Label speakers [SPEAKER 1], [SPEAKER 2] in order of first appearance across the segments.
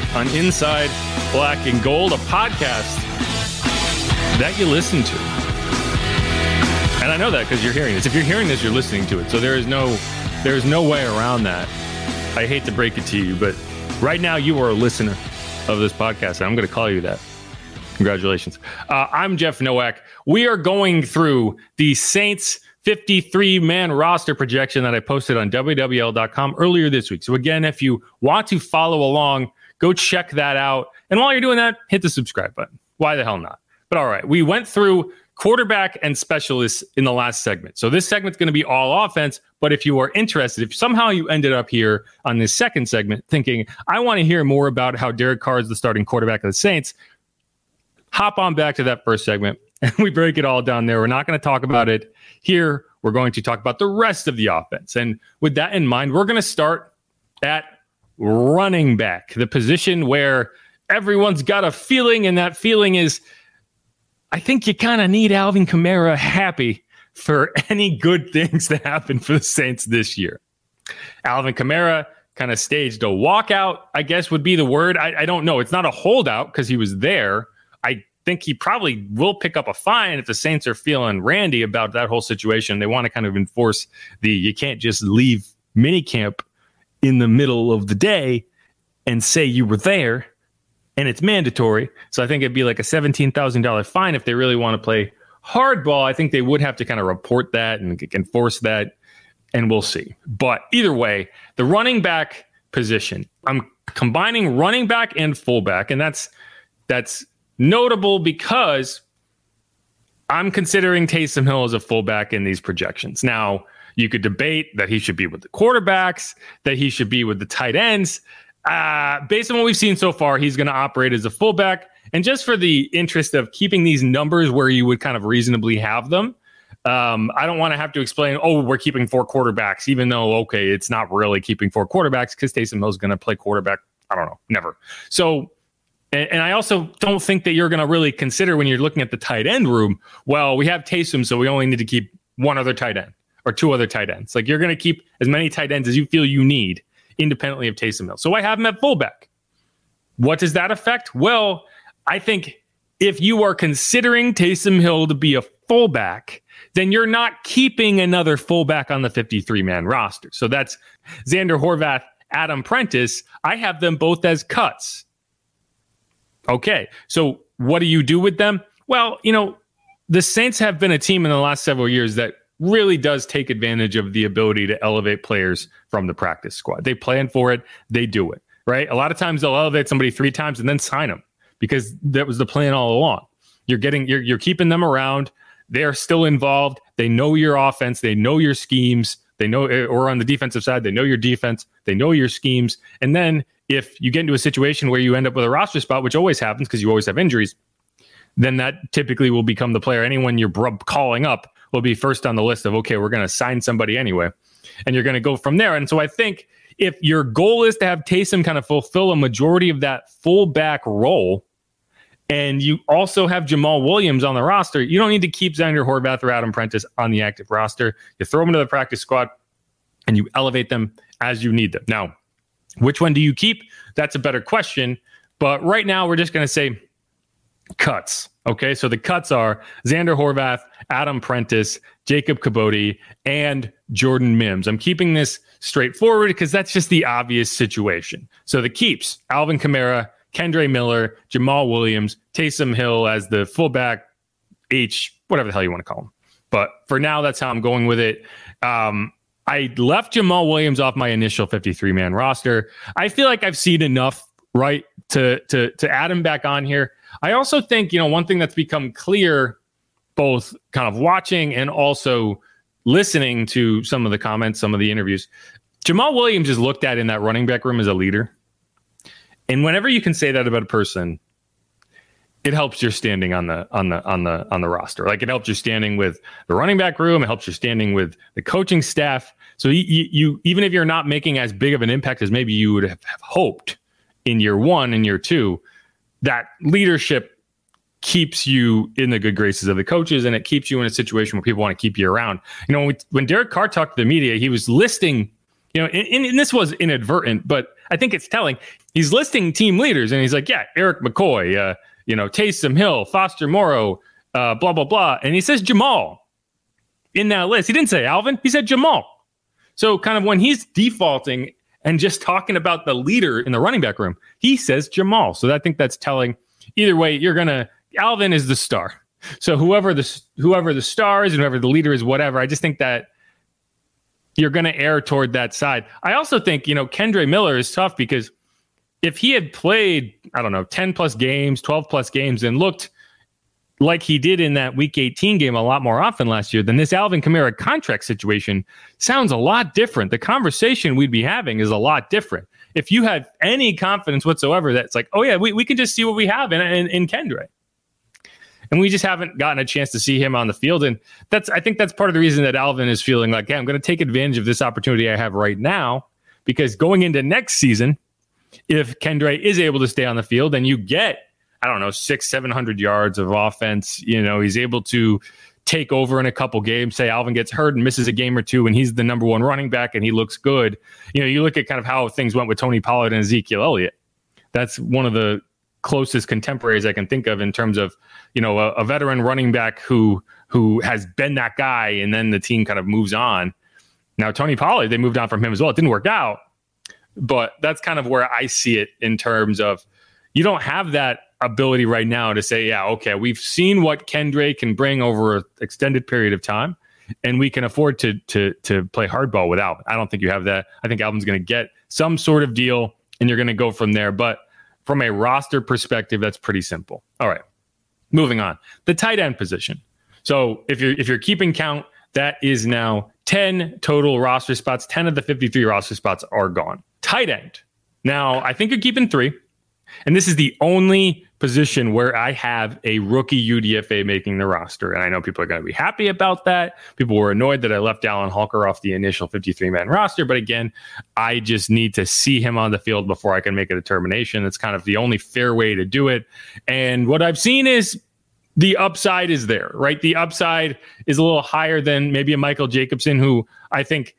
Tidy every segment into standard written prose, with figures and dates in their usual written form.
[SPEAKER 1] on Inside Black and Gold, a podcast that you listen to. And I know that because you're hearing this. If you're hearing this, you're listening to it. So there is no way around that. I hate to break it to you, but right now you are a listener of this podcast, and I'm going to call you that. Congratulations. I'm Jeff Nowak. We are going through the Saints 53-man roster projection that I posted on WWL.com earlier this week. So again, if you want to follow along, go check that out. And while you're doing that, hit the subscribe button. Why the hell not? But all right, we went through quarterback and specialists in the last segment. So this segment's going to be all offense. But if you are interested, if somehow you ended up here on this second segment thinking, I want to hear more about how Derek Carr is the starting quarterback of the Saints, hop on back to that first segment and we break it all down there. We're not going to talk about it here. We're going to talk about the rest of the offense. And with that in mind, we're going to start at running back, the position where everyone's got a feeling, and that feeling is, I think you kind of need Alvin Kamara happy for any good things to happen for the Saints this year. Alvin Kamara kind of staged a walkout, I guess would be the word. I don't know. It's not a holdout because he was there. I think he probably will pick up a fine if the Saints are feeling randy about that whole situation. They want to kind of enforce you can't just leave minicamp in the middle of the day and say you were there, and it's mandatory. So I think it'd be like a $17,000 fine if they really want to play hardball. I think they would have to kind of report that and enforce that, and we'll see. But either way, the running back position, I'm combining running back and fullback, and that's notable because I'm considering Taysom Hill as a fullback in these projections. Now, you could debate that he should be with the quarterbacks, that he should be with the tight ends. Based on what we've seen so far, he's going to operate as a fullback. And just for the interest of keeping these numbers where you would kind of reasonably have them, I don't want to have to explain, we're keeping 4 quarterbacks, even though, okay, it's not really keeping 4 quarterbacks because Taysom Hill's going to play quarterback. I don't know, never. So, and I also don't think that you're going to really consider when you're looking at the tight end room, well, we have Taysom, so we only need to keep 1 other tight end or 2 other tight ends. Like, you're going to keep as many tight ends as you feel you need independently of Taysom Hill. So I have him at fullback. What does that affect? Well, I think if you are considering Taysom Hill to be a fullback, then you're not keeping another fullback on the 53-man roster. So that's Xander Horvath, Adam Prentice. I have them both as cuts. Okay, so what do you do with them? Well, the Saints have been a team in the last several years that really does take advantage of the ability to elevate players from the practice squad. They plan for it. They do it, right? A lot of times they'll elevate somebody 3 times and then sign them because that was the plan all along. You're keeping them around. They're still involved. They know your offense. They know your schemes. They know, or on the defensive side, they know your defense. They know your schemes. And then if you get into a situation where you end up with a roster spot, which always happens because you always have injuries, then that typically will become the player. Anyone you're calling up will be first on the list of, okay, we're going to sign somebody anyway. And you're going to go from there. And so I think if your goal is to have Taysom kind of fulfill a majority of that fullback role, and you also have Jamal Williams on the roster, you don't need to keep Xander Horvath or Adam Prentice on the active roster. You throw them into the practice squad and you elevate them as you need them. Now, which one do you keep? That's a better question. But right now, we're just going to say cuts. Okay, so the cuts are Xander Horvath, Adam Prentice, Jacob Kibodi, and Jordan Mims. I'm keeping this straightforward because that's just the obvious situation. So the keeps, Alvin Kamara, Kendre Miller, Jamal Williams, Taysom Hill as the fullback, whatever the hell you want to call him. But for now, that's how I'm going with it. I left Jamal Williams off my initial 53-man roster. I feel like I've seen enough, right, to add him back on here. I also think, one thing that's become clear, both kind of watching and also listening to some of the comments, some of the interviews, Jamal Williams is looked at in that running back room as a leader. And whenever you can say that about a person, it helps your standing on the roster. Like, it helps your standing with the running back room. It helps your standing with the coaching staff. So you even if you're not making as big of an impact as maybe you would have hoped in year 1 and year 2, that leadership keeps you in the good graces of the coaches, and it keeps you in a situation where people want to keep you around. When Derek Carr talked to the media, he was listing You know, and this was inadvertent, but I think it's telling. He's listing team leaders, and he's like, yeah, Eric McCoy, Taysom Hill, Foster Moreau, blah, blah, blah. And he says Jamal in that list. He didn't say Alvin. He said Jamal. So kind of when he's defaulting and just talking about the leader in the running back room, he says Jamal. So I think that's telling. Either way, Alvin is the star. So whoever the star is and whoever the leader is, whatever, I just think that you're going to err toward that side. I also think, Kendre Miller is tough because if he had played, 10 plus games, 12 plus games and looked like he did in that week 18 game a lot more often last year, then this Alvin Kamara contract situation sounds a lot different. The conversation we'd be having is a lot different. If you had any confidence whatsoever that it's like, oh yeah, we can just see what we have in Kendre. And we just haven't gotten a chance to see him on the field. And I think that's part of the reason that Alvin is feeling like, hey, I'm going to take advantage of this opportunity I have right now, because going into next season, if Kendre is able to stay on the field and you get, 600-700 yards of offense, he's able to take over in a couple games, say Alvin gets hurt and misses a game or two and he's the number one running back and he looks good. You look at kind of how things went with Tony Pollard and Ezekiel Elliott. That's one of the closest contemporaries I can think of in terms of, a veteran running back who has been that guy and then the team kind of moves on. Now, Tony Pollard, they moved on from him as well. It didn't work out, but that's kind of where I see it in terms of you don't have that ability right now to say, yeah, okay, we've seen what Kendre can bring over an extended period of time and we can afford to play hardball with Alvin. I don't think you have that. I think Alvin's going to get some sort of deal and you're going to go from there. But from a roster perspective, that's pretty simple. All right. Moving on, the tight end position. So if you're keeping count, that is now 10 total roster spots. 10 of the 53 roster spots are gone. Tight end. Now, I think you're keeping 3. And this is the only position where I have a rookie UDFA making the roster. And I know people are going to be happy about that. People were annoyed that I left Alan Halker off the initial 53-man roster. But again, I just need to see him on the field before I can make a determination. That's kind of the only fair way to do it. And what I've seen is the upside is there, right? The upside is a little higher than maybe a Michael Jacobson, who I think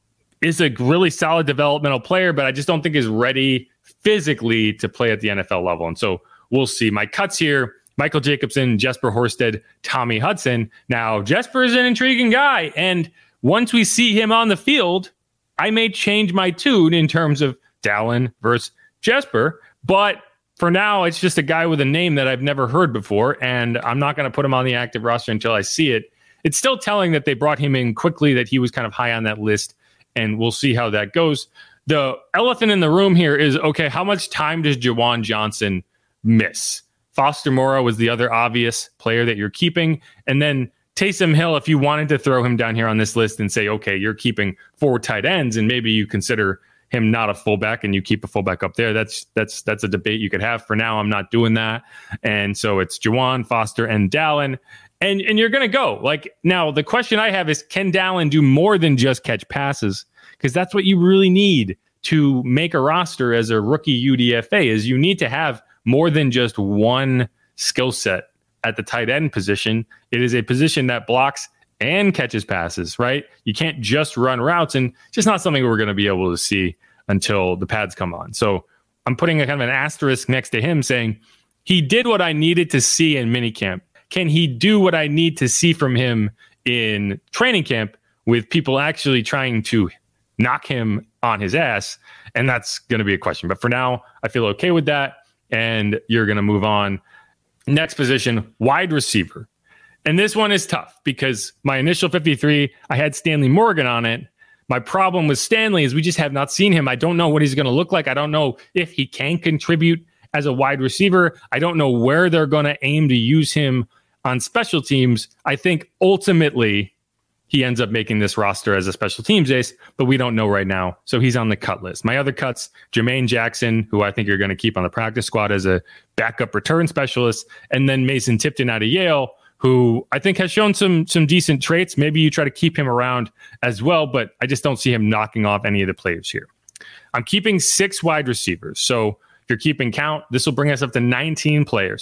[SPEAKER 1] is a really solid developmental player, but I just don't think is ready physically to play at the NFL level. And so we'll see. My cuts here, Michael Jacobson, Jesper Horsted, Tommy Hudson. Now, Jesper is an intriguing guy. And once we see him on the field, I may change my tune in terms of Dallin versus Jesper. But for now, it's just a guy with a name that I've never heard before. And I'm not going to put him on the active roster until I see it. It's still telling that they brought him in quickly, that he was kind of high on that list. And we'll see how that goes. The elephant in the room here is, okay, how much time does Juwan Johnson miss? Foster Moreau was the other obvious player that you're keeping. And then Taysom Hill, if you wanted to throw him down here on this list and say, okay, you're keeping 4 tight ends, and maybe you consider him not a fullback and you keep a fullback up there, that's a debate you could have. For now, I'm not doing that. And so it's Juwan, Foster, and Dallin. And you're going to go. Like, now, the question I have is, can Dallin do more than just catch passes? Because that's what you really need to make a roster as a rookie UDFA, is you need to have more than just one skill set at the tight end position. It is a position that blocks and catches passes, right? You can't just run routes, and it's just not something we're going to be able to see until the pads come on. So I'm putting a kind of an asterisk next to him saying he did what I needed to see in minicamp. Can he do what I need to see from him in training camp with people actually trying to knock him on his ass? And that's going to be a question. But for now, I feel okay with that. And you're going to move on. Next position, wide receiver. And this one is tough because my initial 53, I had Stanley Morgan on it. My problem with Stanley is we just have not seen him. I don't know what he's going to look like. I don't know if he can contribute as a wide receiver. I don't know where they're going to aim to use him on special teams. I think ultimately he ends up making this roster as a special teams ace, but we don't know right now. So he's on the cut list. My other cuts, Jermaine Jackson, who I think you're going to keep on the practice squad as a backup return specialist, and then Mason Tipton out of Yale, who I think has shown some decent traits. Maybe you try to keep him around as well, but I just don't see him knocking off any of the players here. I'm keeping 6 wide receivers. So if you're keeping count, this will bring us up to 19 players.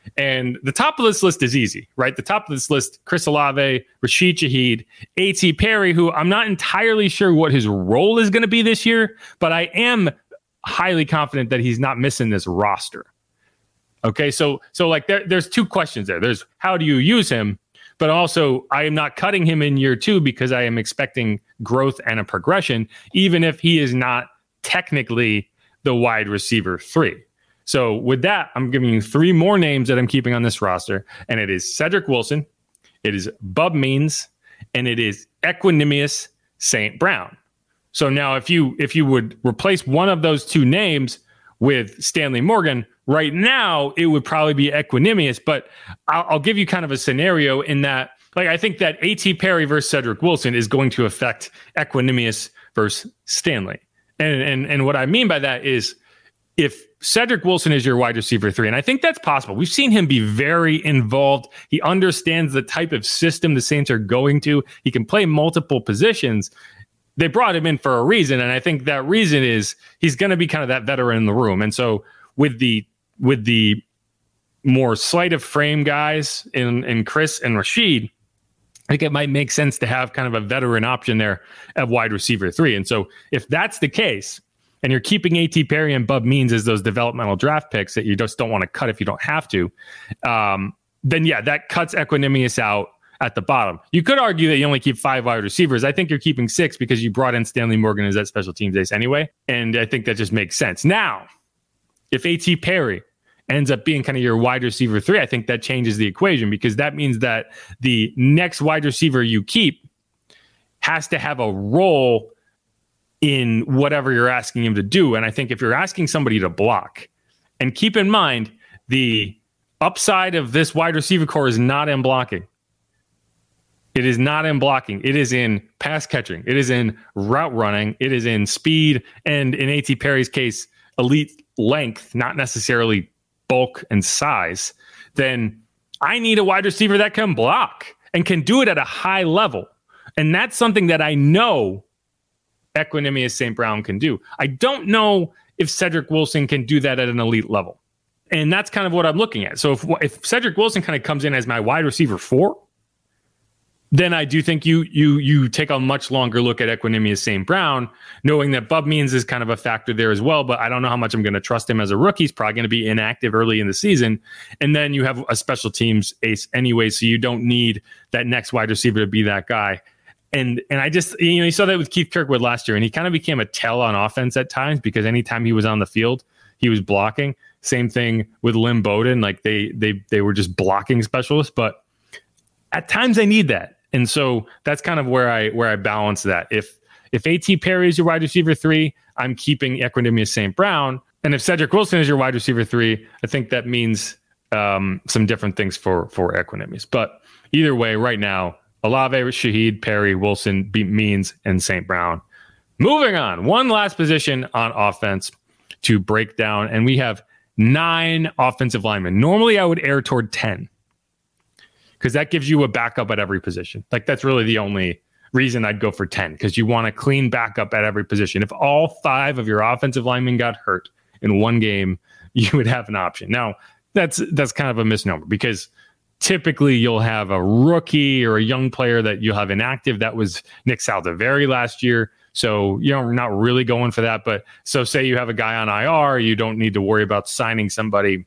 [SPEAKER 1] And the top of this list is easy, right? The top of this list, Chris Olave, Rashid Shaheed, A.T. Perry, who I'm not entirely sure what his role is going to be this year, but I am highly confident that he's not missing this roster. Okay, so like there's two questions there. There's how do you use him, but also I am not cutting him in year 2 because I am expecting growth and a progression, even if he is not technically the wide receiver 3. So with that, I'm giving you 3 more names that I'm keeping on this roster, and it is Cedric Wilson, it is Bub Means, and it is Equanimeous St. Brown. So now if you would replace one of those 2 names with Stanley Morgan, right now it would probably be Equanimeous, but I'll give you kind of a scenario in that, like, I think that A.T. Perry versus Cedric Wilson is going to affect Equanimeous versus Stanley. And what I mean by that is, if Cedric Wilson is your wide receiver 3, and I think that's possible. We've seen him be very involved. He understands the type of system the Saints are going to. He can play multiple positions. They brought him in for a reason, and I think that reason is he's going to be kind of that veteran in the room. And so with the more sleight of frame guys in Chris and Rashid, I think it might make sense to have kind of a veteran option there at wide receiver 3. And so if that's the case, and you're keeping A.T. Perry and Bub Means as those developmental draft picks that you just don't want to cut if you don't have to, then yeah, that cuts Equanimeous out at the bottom. You could argue that you only keep 5 wide receivers. I think you're keeping 6 because you brought in Stanley Morgan as that special teams ace anyway. And I think that just makes sense. Now, if A.T. Perry ends up being kind of your wide receiver 3, I think that changes the equation, because that means that the next wide receiver you keep has to have a role in whatever you're asking him to do. And I think if you're asking somebody to block, and keep in mind, the upside of this wide receiver core is not in blocking. It is not in blocking. It is in pass catching. It is in route running. It is in speed. And in A.T. Perry's case, elite length, not necessarily bulk and size. Then I need a wide receiver that can block and can do it at a high level. And that's something that I know Equanimeous St. Brown can do. I don't know if Cedric Wilson can do that at an elite level. And that's kind of what I'm looking at. So if Cedric Wilson kind of comes in as my wide receiver 4, then I do think you take a much longer look at Equanimeous St. Brown, knowing that Bub Means is kind of a factor there as well, but I don't know how much I'm going to trust him as a rookie. He's probably going to be inactive early in the season. And then you have a special teams ace anyway, so you don't need that next wide receiver to be that guy. And I just, you saw that with Keith Kirkwood last year, and he kind of became a tell on offense at times because anytime he was on the field, he was blocking. Same thing with Lynn Bowden. Like they were just blocking specialists, but at times I need that. And so that's kind of where I balance that. If A.T. Perry is your wide receiver 3, I'm keeping Equanimeous St. Brown. And if Cedric Wilson is your wide receiver 3, I think that means some different things for Equanimeous. But either way, right now, Olave, Shaheed, Perry, Wilson, Means, and St. Brown. Moving on, one last position on offense to break down, and we have 9 offensive linemen. Normally, I would err toward 10 because that gives you a backup at every position. Like, that's really the only reason I'd go for 10, because you want a clean backup at every position. If all 5 of your offensive linemen got hurt in one game, you would have an option. Now, that's kind of a misnomer, because typically you'll have a rookie or a young player that you'll have inactive. That was Nick Saldiveri last year. So we're not really going for that. But so say you have a guy on IR, you don't need to worry about signing somebody.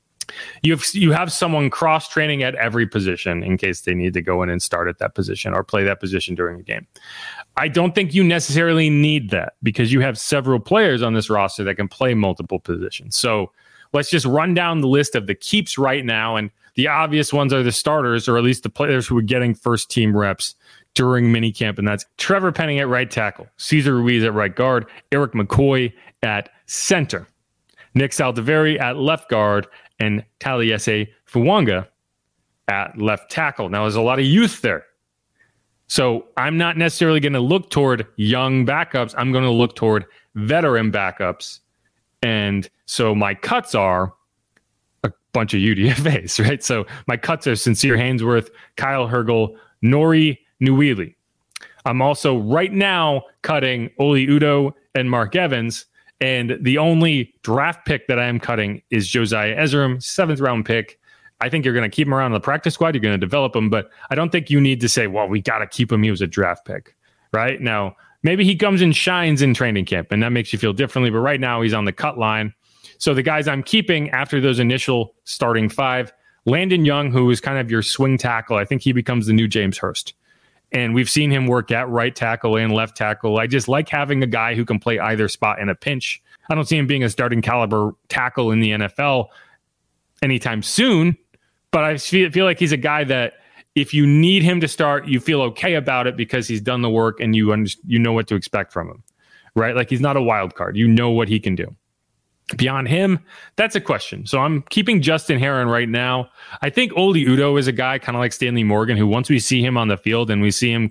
[SPEAKER 1] You have someone cross-training at every position in case they need to go in and start at that position or play that position during a game. I don't think you necessarily need that, because you have several players on this roster that can play multiple positions. So let's just run down the list of the keeps right now. And the obvious ones are the starters, or at least the players who are getting first team reps during minicamp. And that's Trevor Penning at right tackle, Cesar Ruiz at right guard, Eric McCoy at center, Nick Saldiveri at left guard, and Taliese Fuanga at left tackle. Now, there's a lot of youth there. So I'm not necessarily going to look toward young backups. I'm going to look toward veteran backups. And so my cuts are a bunch of UDFAs, right? So my cuts are Sincere Haynesworth, Kyle Hergel, Nori Nuili. I'm also right now cutting Oli Udoh and Mark Evans. And the only draft pick that I am cutting is Josiah Ezram, 7th round pick I think you're going to keep him around the practice squad. You're going to develop him, but I don't think you need to say, well, we got to keep him. He was a draft pick, right? Now, maybe he comes and shines in training camp, and that makes you feel differently. But right now, he's on the cut line. So the guys I'm keeping after those initial starting 5, Landon Young, who is kind of your swing tackle, I think he becomes the new James Hurst. And we've seen him work at right tackle and left tackle. I just like having a guy who can play either spot in a pinch. I don't see him being a starting caliber tackle in the NFL anytime soon, but I feel like he's a guy that if you need him to start, you feel okay about it because he's done the work and you know what to expect from him, right? Like he's not a wild card. You know what he can do. Beyond him, that's a question. So I'm keeping Justin Herron right now. I think Oli Udoh is a guy kind of like Stanley Morgan, who once we see him on the field and we see him,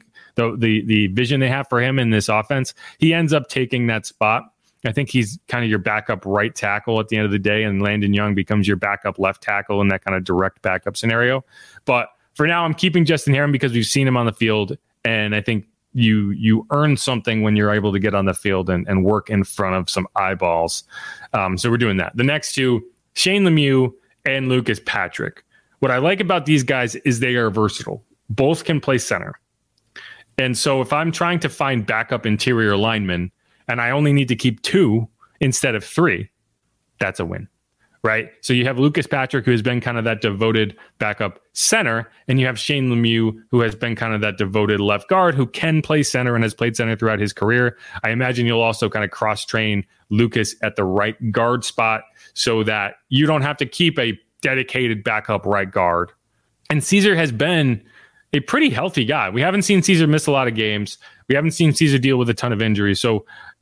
[SPEAKER 1] the vision they have for him in this offense, he ends up taking that spot. I think he's kind of your backup right tackle at the end of the day, and Landon Young becomes your backup left tackle in that kind of direct backup scenario. But for now, I'm keeping Justin Herron because we've seen him on the field, and I think you earn something when you're able to get on the field and work in front of some eyeballs. So we're doing that. The next 2, Shane Lemieux and Lucas Patrick. What I like about these guys is they are versatile. Both can play center. And so if I'm trying to find backup interior linemen and I only need to keep 2 instead of 3, that's a win. Right? So you have Lucas Patrick, who has been kind of that devoted backup center, and you have Shane Lemieux, who has been kind of that devoted left guard, who can play center and has played center throughout his career. I imagine you'll also kind of cross-train Lucas at the right guard spot so that you don't have to keep a dedicated backup right guard. And Caesar has been a pretty healthy guy. We haven't seen Caesar miss a lot of games. We haven't seen Caesar deal with a ton of injuries. So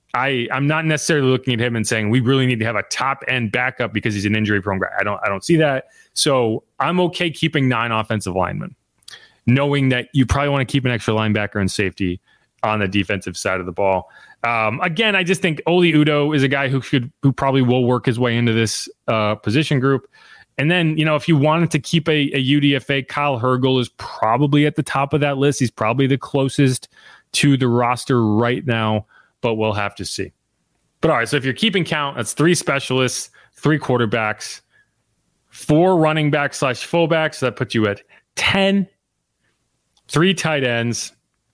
[SPEAKER 1] I'm not necessarily looking at him and saying we really need to have a top end backup because he's an injury prone guy. I don't see that. So I'm okay keeping 9 offensive linemen, knowing that you probably want to keep an extra linebacker and safety on the defensive side of the ball. Again, I just think Oli Udoh is a guy who probably will work his way into this position group. And then, if you wanted to keep a UDFA, Kyle Hergel is probably at the top of that list. He's probably the closest to the roster right now, but we'll have to see. But all right, so if you're keeping count, that's 3 specialists, 3 quarterbacks, 4 running backs / fullbacks. So that puts you at 10, 3 tight ends,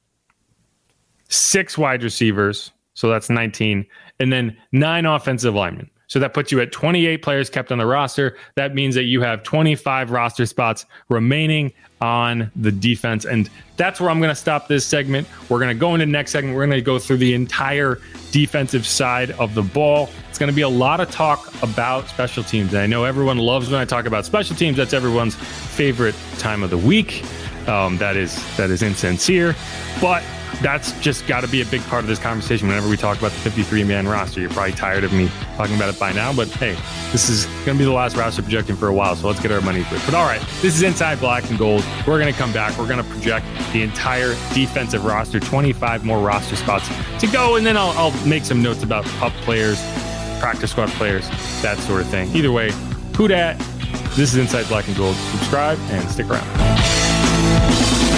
[SPEAKER 1] 6 wide receivers. So that's 19. And then 9 offensive linemen. So that puts you at 28 players kept on the roster. That means that you have 25 roster spots remaining on the defense. And that's where I'm going to stop this segment. We're going to go into the next segment. We're going to go through the entire defensive side of the ball. It's going to be a lot of talk about special teams. And I know everyone loves when I talk about special teams. That's everyone's favorite time of the week. That is insincere. But that's just got to be a big part of this conversation whenever we talk about the 53-man roster. You're probably tired of me talking about it by now, but hey, this is going to be the last roster projection for a while, so let's get our money quick. But all right, this is Inside Black and Gold. We're going to come back. We're going to project the entire defensive roster, 25 more roster spots to go, and then I'll make some notes about pup players, practice squad players, that sort of thing. Either way, who dat? This is Inside Black and Gold. Subscribe and stick around.